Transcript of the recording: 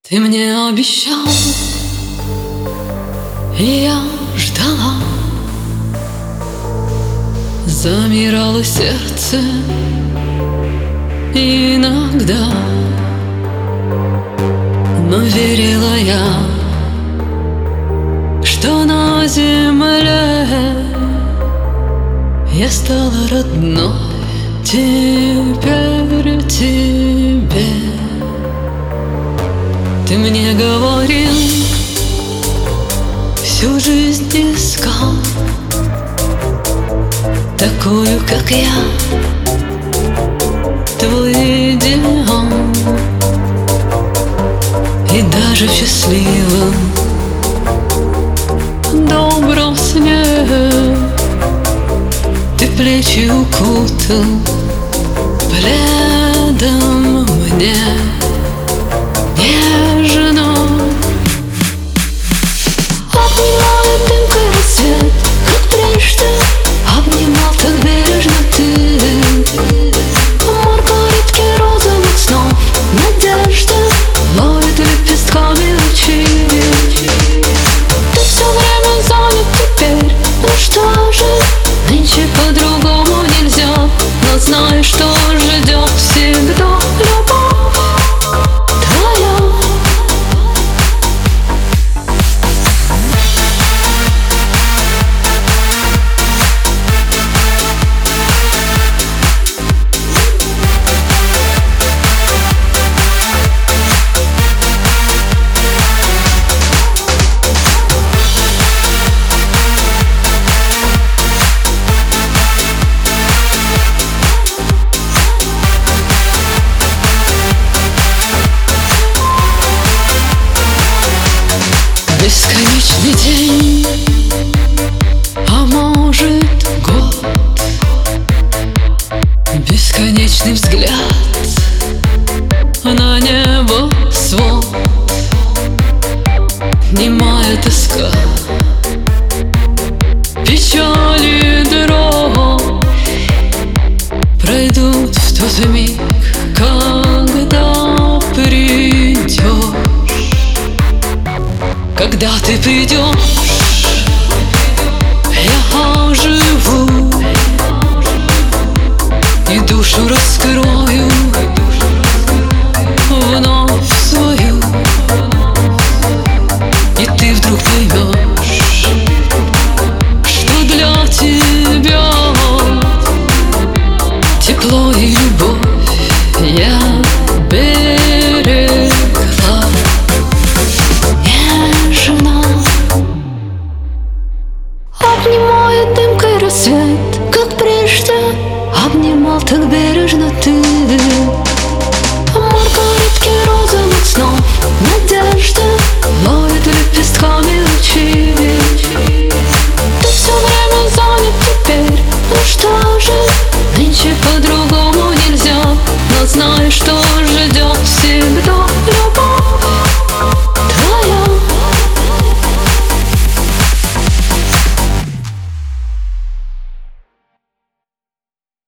Ты мне обещал, и я ждала. Замирало сердце иногда, но верила я, что на земле я стала родной теперь тебе. Ты мне говорил, всю жизнь искал такую, как я, твой идеал. И даже в счастливом, добром сне ты плечи укутал пледом мне нежно. Обнимал дымкой рассвет, как прежде, обнимал так бережно ты. Маргаритки розовых снов, надежда ловит лепестками лучи. Ты все время занят теперь, ну что же, нынче по-другому нельзя, но знай, что ждет всегда любовь твоя. Бесконечный день, а может год, бесконечный взгляд на небо свод, немая тоска, печаль и дрожь пройдут в тот миг, когда придешь. Когда ты придешь, я оживу и душу раскрою вновь свою. И ты вдруг поймешь, что для тебя тепло и любовь я берегла. Обнимает дымкой рассвет, как прежде, обнимал так бережно ты.